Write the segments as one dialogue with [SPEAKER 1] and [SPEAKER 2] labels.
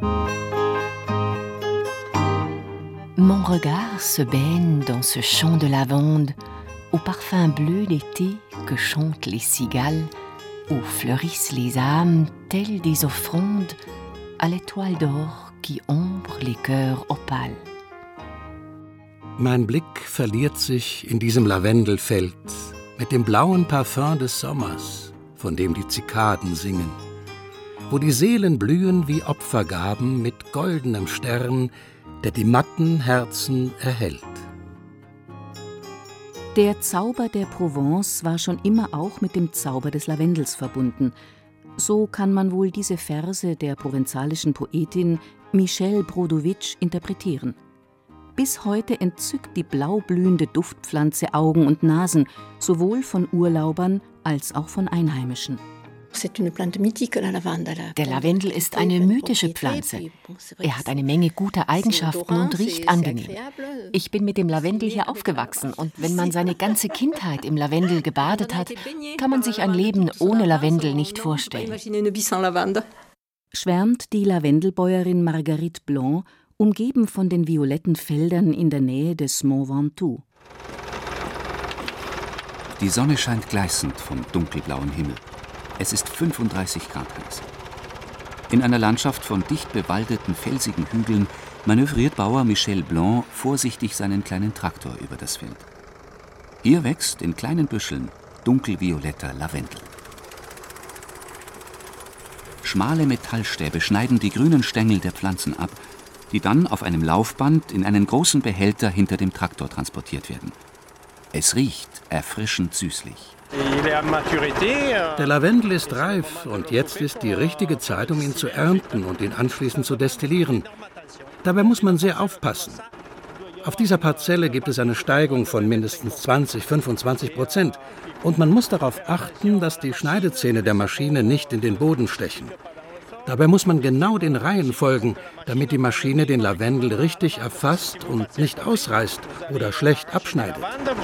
[SPEAKER 1] Mon regard se baigne dans ce champ de lavande, au parfum bleu d'été que chantent les cigales, où fleurissent les âmes telles des offrandes à l'étoile d'or qui ombre les cœurs opales.
[SPEAKER 2] Mein Blick verliert sich in diesem Lavendelfeld mit dem blauen Parfum des Sommers, von dem die Zikaden singen, wo die Seelen blühen wie Opfergaben mit goldenem Stern, der die matten Herzen erhellt.
[SPEAKER 3] Der Zauber der Provence war schon immer auch mit dem Zauber des Lavendels verbunden. So kann man wohl diese Verse der provenzalischen Poetin Michèle Brodowitsch interpretieren. Bis heute entzückt die blau blühende Duftpflanze Augen und Nasen, sowohl von Urlaubern als auch von Einheimischen.
[SPEAKER 1] Der Lavendel ist eine mythische Pflanze. Er hat eine Menge guter Eigenschaften und riecht angenehm. Ich bin mit dem Lavendel hier aufgewachsen und wenn man seine ganze Kindheit im Lavendel gebadet hat, kann man sich ein Leben ohne Lavendel nicht vorstellen.
[SPEAKER 3] Schwärmt die Lavendelbäuerin Marguerite Blanc, umgeben von den violetten Feldern in der Nähe des Mont Ventoux.
[SPEAKER 4] Die Sonne scheint gleißend vom dunkelblauen Himmel. Es ist 35 Grad heiß. In einer Landschaft von dicht bewaldeten, felsigen Hügeln manövriert Bauer Michel Blanc vorsichtig seinen kleinen Traktor über das Feld. Hier wächst in kleinen Büscheln dunkelvioletter Lavendel. Schmale Metallstäbe schneiden die grünen Stängel der Pflanzen ab, die dann auf einem Laufband in einen großen Behälter hinter dem Traktor transportiert werden. Es riecht erfrischend süßlich.
[SPEAKER 2] Der Lavendel ist reif und jetzt ist die richtige Zeit, um ihn zu ernten und ihn anschließend zu destillieren. Dabei muss man sehr aufpassen. Auf dieser Parzelle gibt es eine Steigung von mindestens 20–25% und man muss darauf achten, dass die Schneidezähne der Maschine nicht in den Boden stechen. Dabei muss man genau den Reihen folgen, damit die Maschine den Lavendel richtig erfasst und nicht ausreißt oder schlecht abschneidet.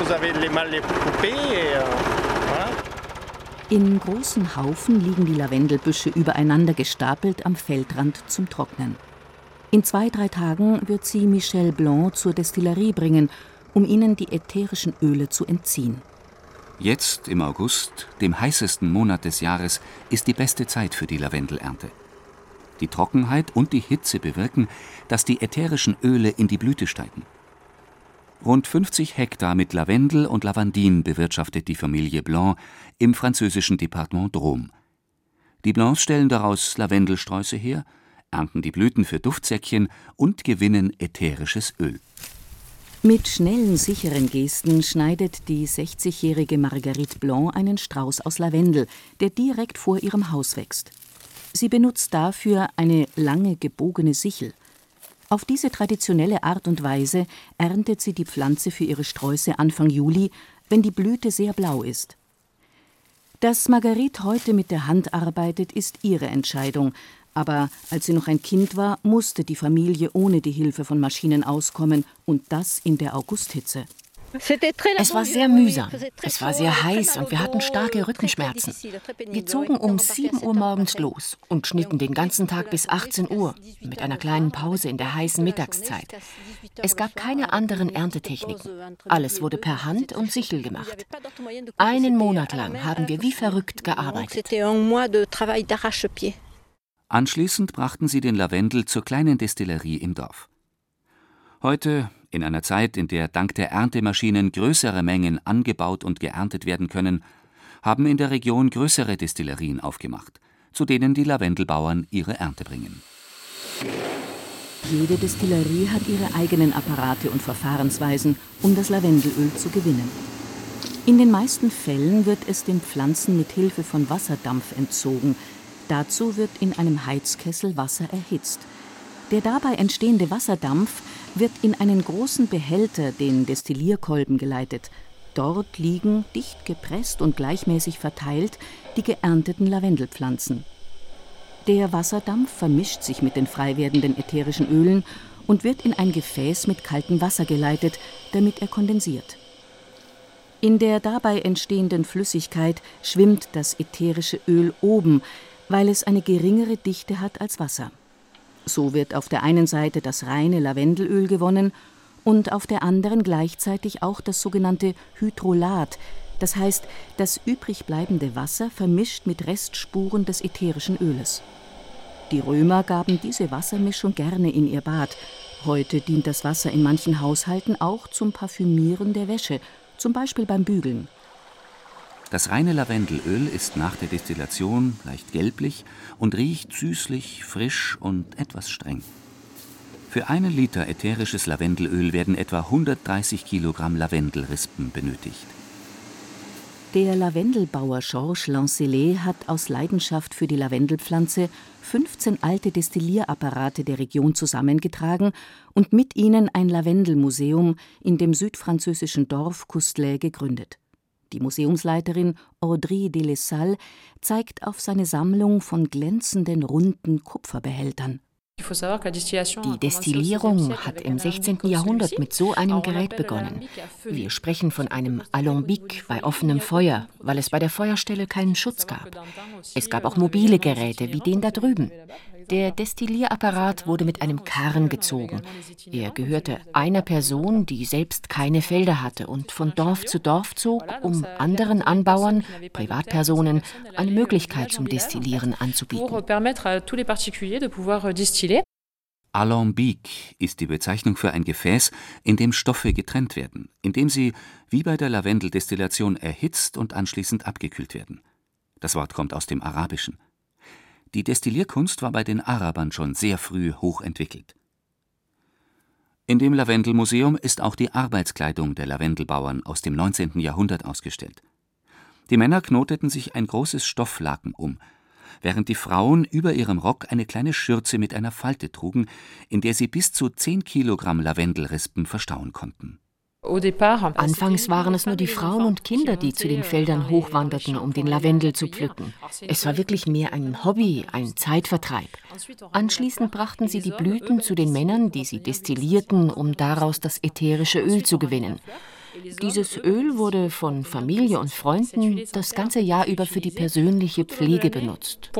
[SPEAKER 3] In großen Haufen liegen die Lavendelbüsche übereinander gestapelt am Feldrand zum Trocknen. In 2–3 Tagen wird sie Michel Blanc zur Destillerie bringen, um ihnen die ätherischen Öle zu entziehen.
[SPEAKER 4] Jetzt im August, dem heißesten Monat des Jahres, ist die beste Zeit für die Lavendelernte. Die Trockenheit und die Hitze bewirken, dass die ätherischen Öle in die Blüte steigen. Rund 50 Hektar mit Lavendel und Lavandin bewirtschaftet die Familie Blanc im französischen Departement Drôme. Die Blancs stellen daraus Lavendelsträuße her, ernten die Blüten für Duftsäckchen und gewinnen ätherisches Öl.
[SPEAKER 3] Mit schnellen, sicheren Gesten schneidet die 60-jährige Marguerite Blanc einen Strauß aus Lavendel, der direkt vor ihrem Haus wächst. Sie benutzt dafür eine lange, gebogene Sichel. Auf diese traditionelle Art und Weise erntet sie die Pflanze für ihre Sträuße Anfang Juli, wenn die Blüte sehr blau ist. Dass Marguerite heute mit der Hand arbeitet, ist ihre Entscheidung. Aber als sie noch ein Kind war, musste die Familie ohne die Hilfe von Maschinen auskommen, und das in der Augusthitze.
[SPEAKER 1] Es war sehr mühsam, es war sehr heiß und wir hatten starke Rückenschmerzen. Wir zogen um 7 Uhr morgens los und schnitten den ganzen Tag bis 18 Uhr, mit einer kleinen Pause in der heißen Mittagszeit. Es gab keine anderen Erntetechniken. Alles wurde per Hand und Sichel gemacht. Einen Monat lang haben wir wie verrückt gearbeitet.
[SPEAKER 4] Anschließend brachten sie den Lavendel zur kleinen Destillerie im Dorf. Heute, in einer Zeit, in der dank der Erntemaschinen größere Mengen angebaut und geerntet werden können, haben in der Region größere Destillerien aufgemacht, zu denen die Lavendelbauern ihre Ernte bringen.
[SPEAKER 3] Jede Destillerie hat ihre eigenen Apparate und Verfahrensweisen, um das Lavendelöl zu gewinnen. In den meisten Fällen wird es den Pflanzen mit Hilfe von Wasserdampf entzogen. Dazu wird in einem Heizkessel Wasser erhitzt. Der dabei entstehende Wasserdampf wird in einen großen Behälter, den Destillierkolben, geleitet. Dort liegen, dicht gepresst und gleichmäßig verteilt, die geernteten Lavendelpflanzen. Der Wasserdampf vermischt sich mit den frei werdenden ätherischen Ölen und wird in ein Gefäß mit kaltem Wasser geleitet, damit er kondensiert. In der dabei entstehenden Flüssigkeit schwimmt das ätherische Öl oben, weil es eine geringere Dichte hat als Wasser. So wird auf der einen Seite das reine Lavendelöl gewonnen und auf der anderen gleichzeitig auch das sogenannte Hydrolat, das heißt das übrig bleibende Wasser vermischt mit Restspuren des ätherischen Öles. Die Römer gaben diese Wassermischung gerne in ihr Bad. Heute dient das Wasser in manchen Haushalten auch zum Parfümieren der Wäsche, zum Beispiel beim Bügeln.
[SPEAKER 4] Das reine Lavendelöl ist nach der Destillation leicht gelblich und riecht süßlich, frisch und etwas streng. Für 1 Liter ätherisches Lavendelöl werden etwa 130 Kilogramm Lavendelrispen benötigt.
[SPEAKER 3] Der Lavendelbauer Georges Lancelet hat aus Leidenschaft für die Lavendelpflanze 15 alte Destillierapparate der Region zusammengetragen und mit ihnen ein Lavendelmuseum in dem südfranzösischen Dorf Coustelet gegründet. Die Museumsleiterin Audrey Delessal zeigt auf seine Sammlung von glänzenden, runden Kupferbehältern.
[SPEAKER 1] Die Destillierung hat im 16. Jahrhundert mit so einem Gerät begonnen. Wir sprechen von einem Alembic bei offenem Feuer, weil es bei der Feuerstelle keinen Schutz gab. Es gab auch mobile Geräte wie den da drüben. Der Destillierapparat wurde mit einem Karren gezogen. Er gehörte einer Person, die selbst keine Felder hatte und von Dorf zu Dorf zog, um anderen Anbauern, Privatpersonen, eine Möglichkeit zum Destillieren anzubieten.
[SPEAKER 4] Alembic ist die Bezeichnung für ein Gefäß, in dem Stoffe getrennt werden, indem sie, wie bei der Lavendeldestillation, erhitzt und anschließend abgekühlt werden. Das Wort kommt aus dem Arabischen. Die Destillierkunst war bei den Arabern schon sehr früh hochentwickelt. In dem Lavendelmuseum ist auch die Arbeitskleidung der Lavendelbauern aus dem 19. Jahrhundert ausgestellt. Die Männer knoteten sich ein großes Stofflaken um, während die Frauen über ihrem Rock eine kleine Schürze mit einer Falte trugen, in der sie bis zu 10 Kilogramm Lavendelrispen verstauen konnten.
[SPEAKER 1] Anfangs waren es nur die Frauen und Kinder, die zu den Feldern hochwanderten, um den Lavendel zu pflücken. Es war wirklich mehr ein Hobby, ein Zeitvertreib. Anschließend brachten sie die Blüten zu den Männern, die sie destillierten, um daraus das ätherische Öl zu gewinnen. Dieses Öl wurde von Familie und Freunden das ganze Jahr über für die persönliche Pflege benutzt.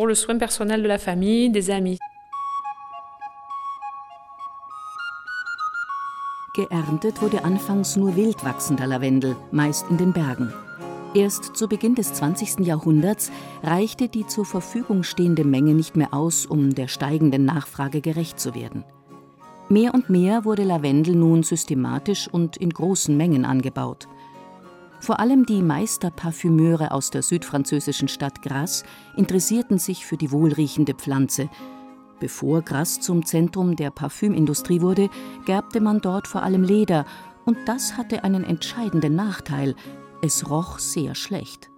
[SPEAKER 3] Geerntet wurde anfangs nur wild wachsender Lavendel, meist in den Bergen. Erst zu Beginn des 20. Jahrhunderts reichte die zur Verfügung stehende Menge nicht mehr aus, um der steigenden Nachfrage gerecht zu werden. Mehr und mehr wurde Lavendel nun systematisch und in großen Mengen angebaut. Vor allem die Meisterparfümeure aus der südfranzösischen Stadt Grasse interessierten sich für die wohlriechende Pflanze. Bevor Grasse zum Zentrum der Parfümindustrie wurde, gerbte man dort vor allem Leder, und das hatte einen entscheidenden Nachteil: es roch sehr schlecht.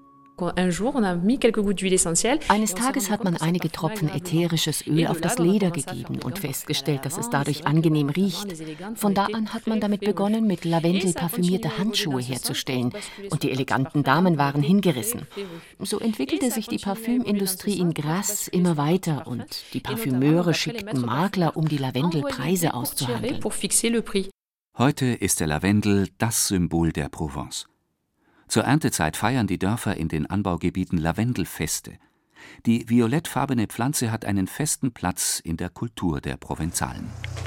[SPEAKER 1] Eines Tages hat man einige Tropfen ätherisches Öl auf das Leder gegeben und festgestellt, dass es dadurch angenehm riecht. Von da an hat man damit begonnen, mit Lavendel parfümierte Handschuhe herzustellen, und die eleganten Damen waren hingerissen. So entwickelte sich die Parfümindustrie in Grasse immer weiter, und die Parfümeure schickten Makler, um die Lavendelpreise auszuhandeln.
[SPEAKER 4] Heute ist der Lavendel das Symbol der Provence. Zur Erntezeit feiern die Dörfer in den Anbaugebieten Lavendelfeste. Die violettfarbene Pflanze hat einen festen Platz in der Kultur der Provenzalen.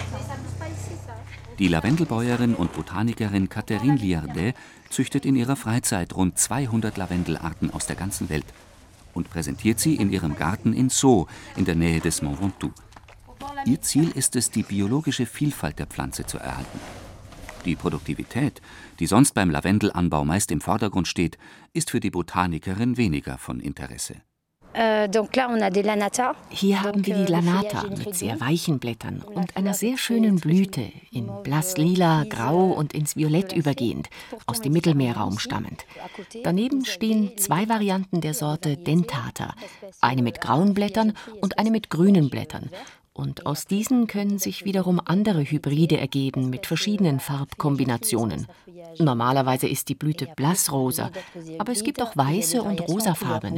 [SPEAKER 4] Die Lavendelbäuerin und Botanikerin Catherine Liardet züchtet in ihrer Freizeit rund 200 Lavendelarten aus der ganzen Welt und präsentiert sie in ihrem Garten in Sceaux in der Nähe des Mont Ventoux. Ihr Ziel ist es, die biologische Vielfalt der Pflanze zu erhalten. Die Produktivität, die sonst beim Lavendelanbau meist im Vordergrund steht, ist für die Botanikerin weniger von Interesse.
[SPEAKER 1] Hier haben wir die Lanata mit sehr weichen Blättern und einer sehr schönen Blüte, in blass-lila, grau und ins Violett übergehend, aus dem Mittelmeerraum stammend. Daneben stehen 2 Varianten der Sorte Dentata, eine mit grauen Blättern und eine mit grünen Blättern. Und aus diesen können sich wiederum andere Hybride ergeben mit verschiedenen Farbkombinationen. Normalerweise ist die Blüte blassrosa, aber es gibt auch weiße und rosafarbene.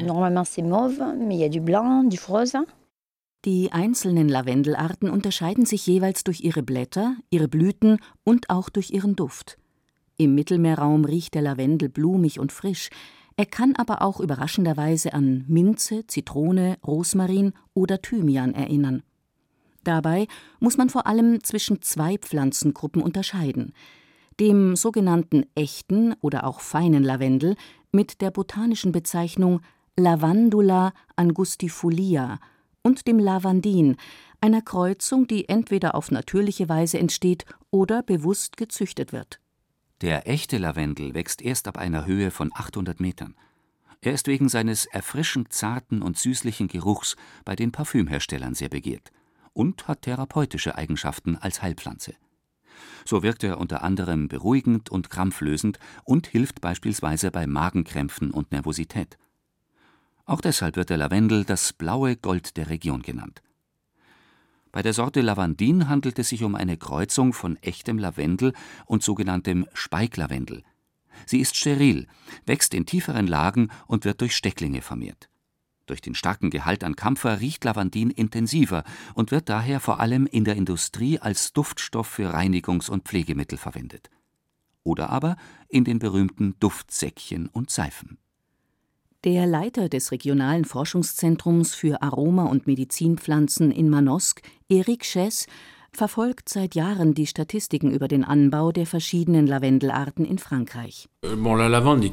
[SPEAKER 3] Die einzelnen Lavendelarten unterscheiden sich jeweils durch ihre Blätter, ihre Blüten und auch durch ihren Duft. Im Mittelmeerraum riecht der Lavendel blumig und frisch. Er kann aber auch überraschenderweise an Minze, Zitrone, Rosmarin oder Thymian erinnern. Dabei muss man vor allem zwischen 2 Pflanzengruppen unterscheiden: dem sogenannten echten oder auch feinen Lavendel mit der botanischen Bezeichnung Lavandula angustifolia und dem Lavandin, einer Kreuzung, die entweder auf natürliche Weise entsteht oder bewusst gezüchtet wird.
[SPEAKER 4] Der echte Lavendel wächst erst ab einer Höhe von 800 Metern. Er ist wegen seines erfrischend zarten und süßlichen Geruchs bei den Parfümherstellern sehr begehrt und hat therapeutische Eigenschaften als Heilpflanze. So wirkt er unter anderem beruhigend und krampflösend und hilft beispielsweise bei Magenkrämpfen und Nervosität. Auch deshalb wird der Lavendel das blaue Gold der Region genannt. Bei der Sorte Lavandin handelt es sich um eine Kreuzung von echtem Lavendel und sogenanntem Speiklavendel. Sie ist steril, wächst in tieferen Lagen und wird durch Stecklinge vermehrt. Durch den starken Gehalt an Kampfer riecht Lavandin intensiver und wird daher vor allem in der Industrie als Duftstoff für Reinigungs- und Pflegemittel verwendet. Oder aber in den berühmten Duftsäckchen und Seifen.
[SPEAKER 3] Der Leiter des regionalen Forschungszentrums für Aroma- und Medizinpflanzen in Manosque, Eric Chess, verfolgt seit Jahren die Statistiken über den Anbau der verschiedenen Lavendelarten in Frankreich.
[SPEAKER 2] Lavendel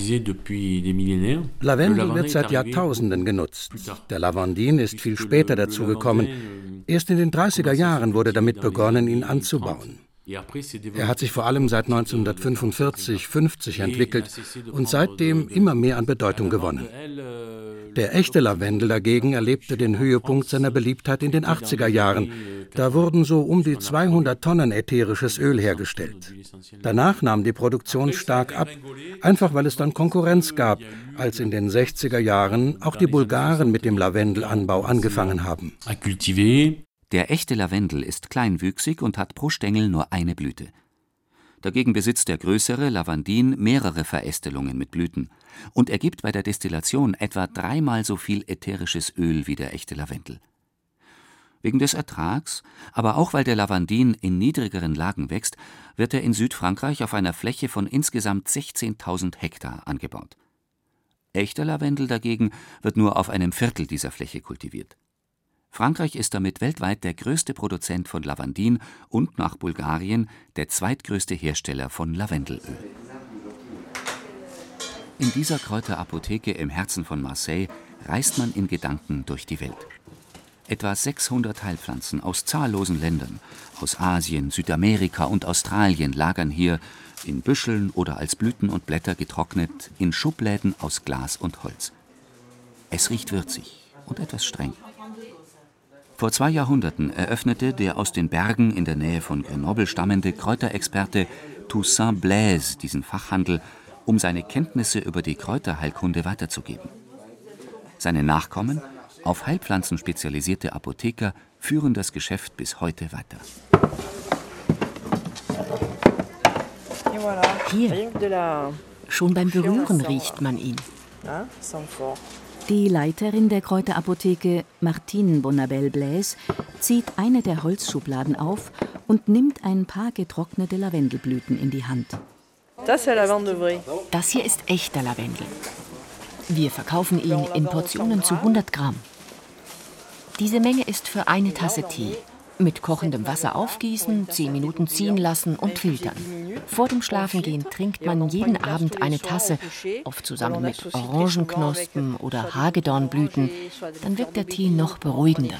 [SPEAKER 2] wird seit Jahrtausenden genutzt. Der Lavandin ist viel später dazugekommen. Erst in den 30er Jahren wurde damit begonnen, ihn anzubauen. Er hat sich vor allem seit 1945/50 entwickelt und seitdem immer mehr an Bedeutung gewonnen. Der echte Lavendel dagegen erlebte den Höhepunkt seiner Beliebtheit in den 80er Jahren. Da wurden so um die 200 Tonnen ätherisches Öl hergestellt. Danach nahm die Produktion stark ab, einfach weil es dann Konkurrenz gab, als in den 60er Jahren auch die Bulgaren mit dem Lavendelanbau angefangen haben.
[SPEAKER 4] Der echte Lavendel ist kleinwüchsig und hat pro Stängel nur eine Blüte. Dagegen besitzt der größere Lavandin mehrere Verästelungen mit Blüten und ergibt bei der Destillation etwa 3-mal so viel ätherisches Öl wie der echte Lavendel. Wegen des Ertrags, aber auch weil der Lavandin in niedrigeren Lagen wächst, wird er in Südfrankreich auf einer Fläche von insgesamt 16.000 Hektar angebaut. Echter Lavendel dagegen wird nur auf einem Viertel dieser Fläche kultiviert. Frankreich ist damit weltweit der größte Produzent von Lavandin und nach Bulgarien der zweitgrößte Hersteller von Lavendelöl. In dieser Kräuterapotheke im Herzen von Marseille reist man in Gedanken durch die Welt. Etwa 600 Heilpflanzen aus zahllosen Ländern, aus Asien, Südamerika und Australien lagern hier, in Büscheln oder als Blüten und Blätter getrocknet, in Schubläden aus Glas und Holz. Es riecht würzig und etwas streng. Vor 2 Jahrhunderten eröffnete der aus den Bergen in der Nähe von Grenoble stammende Kräuterexperte Toussaint Blaise diesen Fachhandel, um seine Kenntnisse über die Kräuterheilkunde weiterzugeben. Seine Nachkommen, auf Heilpflanzen spezialisierte Apotheker, führen das Geschäft bis heute weiter.
[SPEAKER 1] Hier, schon beim Berühren riecht man ihn.
[SPEAKER 3] Die Leiterin der Kräuterapotheke, Martine Bonabel-Blaise, zieht eine der Holzschubladen auf und nimmt ein paar getrocknete Lavendelblüten in die Hand.
[SPEAKER 1] Das hier ist echter Lavendel. Wir verkaufen ihn in Portionen zu 100 Gramm. Diese Menge ist für eine Tasse Tee. Mit kochendem Wasser aufgießen, 10 Minuten ziehen lassen und filtern. Vor dem Schlafengehen trinkt man jeden Abend eine Tasse, oft zusammen mit Orangenknospen oder Hagedornblüten. Dann wirkt der Tee noch beruhigender.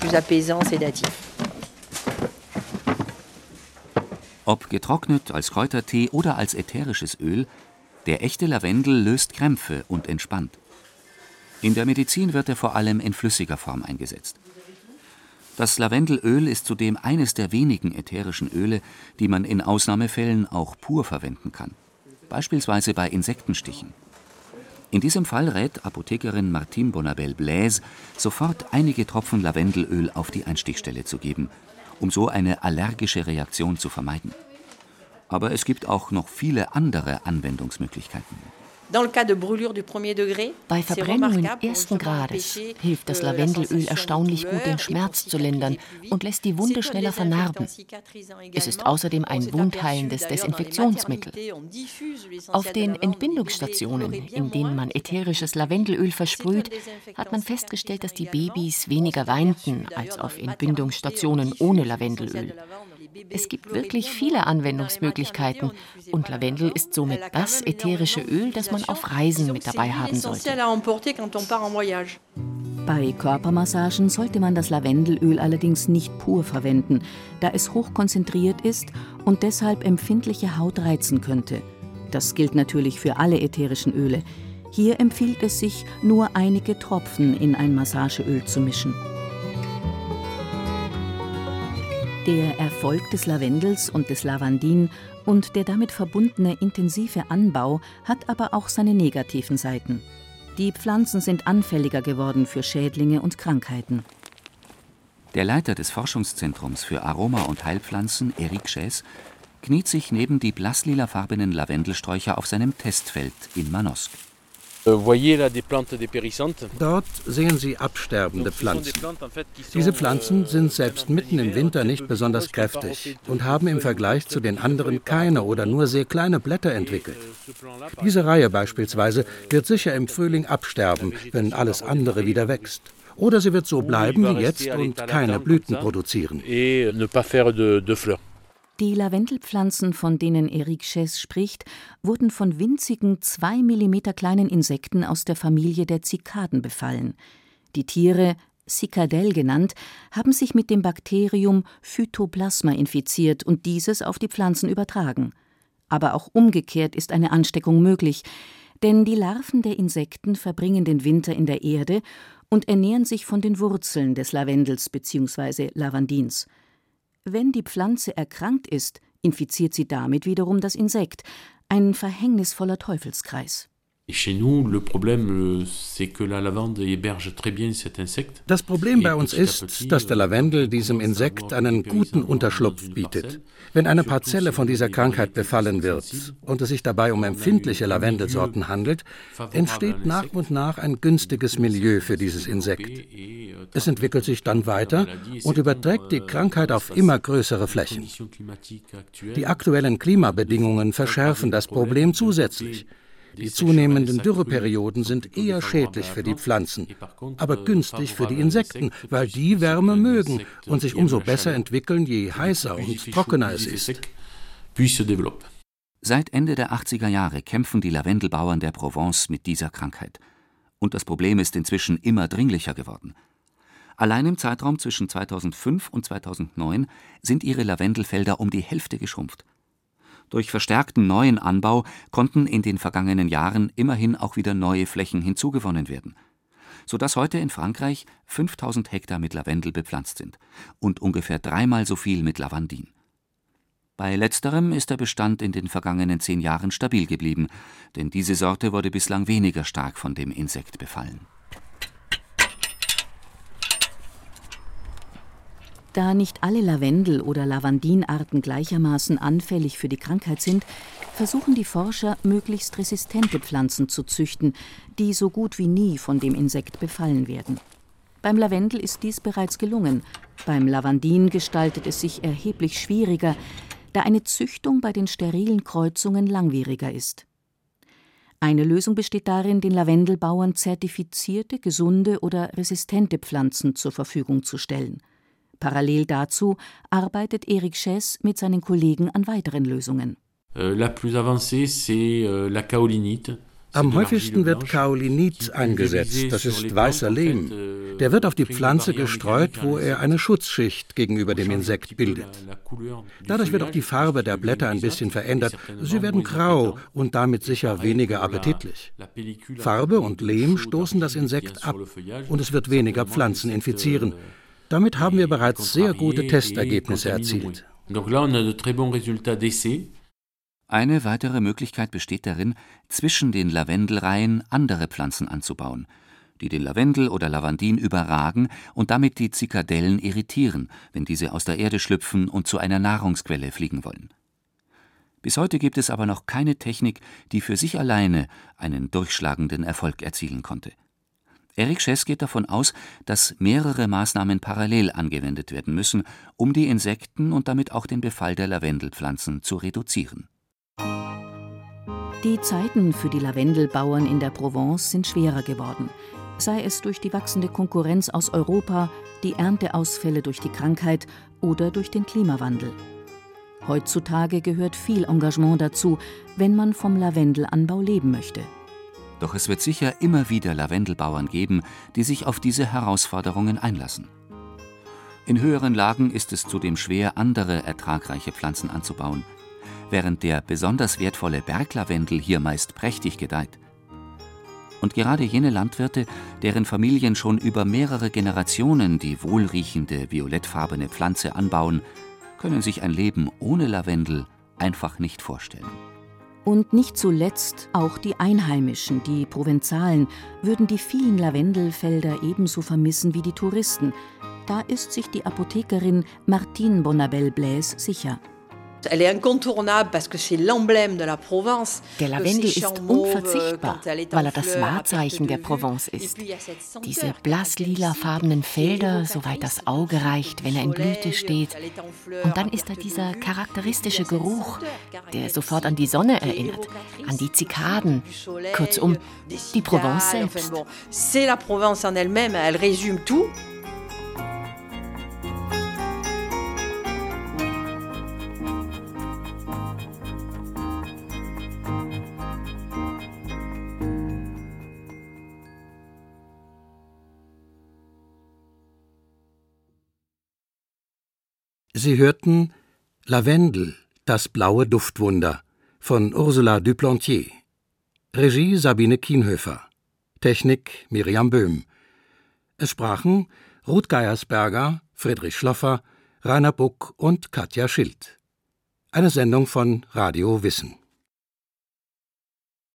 [SPEAKER 4] Ob getrocknet als Kräutertee oder als ätherisches Öl, der echte Lavendel löst Krämpfe und entspannt. In der Medizin wird er vor allem in flüssiger Form eingesetzt. Das Lavendelöl ist zudem eines der wenigen ätherischen Öle, die man in Ausnahmefällen auch pur verwenden kann, beispielsweise bei Insektenstichen. In diesem Fall rät Apothekerin Martine Bonabel-Blaise, sofort einige Tropfen Lavendelöl auf die Einstichstelle zu geben, um so eine allergische Reaktion zu vermeiden. Aber es gibt auch noch viele andere Anwendungsmöglichkeiten.
[SPEAKER 1] Bei Verbrennungen ersten Grades hilft das Lavendelöl erstaunlich gut, den Schmerz zu lindern und lässt die Wunde schneller vernarben. Es ist außerdem ein wundheilendes Desinfektionsmittel. Auf den Entbindungsstationen, in denen man ätherisches Lavendelöl versprüht, hat man festgestellt, dass die Babys weniger weinten als auf Entbindungsstationen ohne Lavendelöl. Es gibt wirklich viele Anwendungsmöglichkeiten und Lavendel ist somit das ätherische Öl, das man auf Reisen mit dabei haben sollte.
[SPEAKER 3] Bei Körpermassagen sollte man das Lavendelöl allerdings nicht pur verwenden, da es hochkonzentriert ist und deshalb empfindliche Haut reizen könnte. Das gilt natürlich für alle ätherischen Öle. Hier empfiehlt es sich, nur einige Tropfen in ein Massageöl zu mischen. Der Erfolg des Lavendels und des Lavandin und der damit verbundene intensive Anbau hat aber auch seine negativen Seiten. Die Pflanzen sind anfälliger geworden für Schädlinge und Krankheiten.
[SPEAKER 4] Der Leiter des Forschungszentrums für Aroma- und Heilpflanzen, Eric Chaise, kniet sich neben die blasslilafarbenen Lavendelsträucher auf seinem Testfeld in Manosque.
[SPEAKER 2] Dort sehen Sie absterbende Pflanzen. Diese Pflanzen sind selbst mitten im Winter nicht besonders kräftig und haben im Vergleich zu den anderen keine oder nur sehr kleine Blätter entwickelt. Diese Reihe beispielsweise wird sicher im Frühling absterben, wenn alles andere wieder wächst. Oder sie wird so bleiben wie jetzt und keine Blüten produzieren.
[SPEAKER 3] Die Lavendelpflanzen, von denen Eric Chaise spricht, wurden von winzigen 2 mm kleinen Insekten aus der Familie der Zikaden befallen. Die Tiere, Cicadelle genannt, haben sich mit dem Bakterium Phytoplasma infiziert und dieses auf die Pflanzen übertragen. Aber auch umgekehrt ist eine Ansteckung möglich, denn die Larven der Insekten verbringen den Winter in der Erde und ernähren sich von den Wurzeln des Lavendels bzw. Lavandins. Wenn die Pflanze erkrankt ist, infiziert sie damit wiederum das Insekt. Ein verhängnisvoller Teufelskreis.
[SPEAKER 2] Das Problem bei uns ist, dass der Lavendel diesem Insekt einen guten Unterschlupf bietet. Wenn eine Parzelle von dieser Krankheit befallen wird und es sich dabei um empfindliche Lavendelsorten handelt, entsteht nach und nach ein günstiges Milieu für dieses Insekt. Es entwickelt sich dann weiter und überträgt die Krankheit auf immer größere Flächen. Die aktuellen Klimabedingungen verschärfen das Problem zusätzlich. Die zunehmenden Dürreperioden sind eher schädlich für die Pflanzen, aber günstig für die Insekten, weil die Wärme mögen und sich umso besser entwickeln, je heißer und trockener es ist.
[SPEAKER 4] Seit Ende der 80er Jahre kämpfen die Lavendelbauern der Provence mit dieser Krankheit. Und das Problem ist inzwischen immer dringlicher geworden. Allein im Zeitraum zwischen 2005 und 2009 sind ihre Lavendelfelder um die Hälfte geschrumpft. Durch verstärkten neuen Anbau konnten in den vergangenen Jahren immerhin auch wieder neue Flächen hinzugewonnen werden, sodass heute in Frankreich 5000 Hektar mit Lavendel bepflanzt sind und ungefähr 3-mal so viel mit Lavandin. Bei letzterem ist der Bestand in den vergangenen 10 Jahren stabil geblieben, denn diese Sorte wurde bislang weniger stark von dem Insekt befallen.
[SPEAKER 3] Da nicht alle Lavendel- oder Lavandinarten gleichermaßen anfällig für die Krankheit sind, versuchen die Forscher, möglichst resistente Pflanzen zu züchten, die so gut wie nie von dem Insekt befallen werden. Beim Lavendel ist dies bereits gelungen. Beim Lavandin gestaltet es sich erheblich schwieriger, da eine Züchtung bei den sterilen Kreuzungen langwieriger ist. Eine Lösung besteht darin, den Lavendelbauern zertifizierte, gesunde oder resistente Pflanzen zur Verfügung zu stellen. Parallel dazu arbeitet Eric Chaise mit seinen Kollegen an weiteren Lösungen.
[SPEAKER 2] Am häufigsten wird Kaolinit eingesetzt, das ist weißer Lehm. Der wird auf die Pflanze gestreut, wo er eine Schutzschicht gegenüber dem Insekt bildet. Dadurch wird auch die Farbe der Blätter ein bisschen verändert. Sie werden grau und damit sicher weniger appetitlich. Farbe und Lehm stoßen das Insekt ab und es wird weniger Pflanzen infizieren. Damit haben wir bereits sehr gute Testergebnisse erzielt.
[SPEAKER 4] Eine weitere Möglichkeit besteht darin, zwischen den Lavendelreihen andere Pflanzen anzubauen, die den Lavendel oder Lavandin überragen und damit die Zikadellen irritieren, wenn diese aus der Erde schlüpfen und zu einer Nahrungsquelle fliegen wollen. Bis heute gibt es aber noch keine Technik, die für sich alleine einen durchschlagenden Erfolg erzielen konnte. Eric Schess geht davon aus, dass mehrere Maßnahmen parallel angewendet werden müssen, um die Insekten und damit auch den Befall der Lavendelpflanzen zu reduzieren.
[SPEAKER 3] Die Zeiten für die Lavendelbauern in der Provence sind schwerer geworden, sei es durch die wachsende Konkurrenz aus Europa, die Ernteausfälle durch die Krankheit oder durch den Klimawandel. Heutzutage gehört viel Engagement dazu, wenn man vom Lavendelanbau leben möchte.
[SPEAKER 4] Doch es wird sicher immer wieder Lavendelbauern geben, die sich auf diese Herausforderungen einlassen. In höheren Lagen ist es zudem schwer, andere ertragreiche Pflanzen anzubauen, während der besonders wertvolle Berglavendel hier meist prächtig gedeiht. Und gerade jene Landwirte, deren Familien schon über mehrere Generationen die wohlriechende violettfarbene Pflanze anbauen, können sich ein Leben ohne Lavendel einfach nicht vorstellen.
[SPEAKER 3] Und nicht zuletzt auch die Einheimischen, die Provenzalen, würden die vielen Lavendelfelder ebenso vermissen wie die Touristen. Da ist sich die Apothekerin Martine Bonabel-Blaise sicher.
[SPEAKER 1] Der Lavendel ist unverzichtbar, weil er das Wahrzeichen der Provence ist. Diese blass-lilafarbenen Felder, soweit das Auge reicht, wenn er in Blüte steht. Und dann ist da dieser charakteristische Geruch, der sofort an die Sonne erinnert, an die Zikaden. Kurzum, die Provence selbst.
[SPEAKER 5] C'est la Provence en elle-même, elle résume tout.
[SPEAKER 2] Sie hörten Lavendel, das blaue Duftwunder von Ursula Duplantier. Regie Sabine Kienhöfer. Technik Miriam Böhm. Es sprachen Ruth Geiersberger, Friedrich Schloffer, Rainer Buck und Katja Schild. Eine Sendung von Radio Wissen.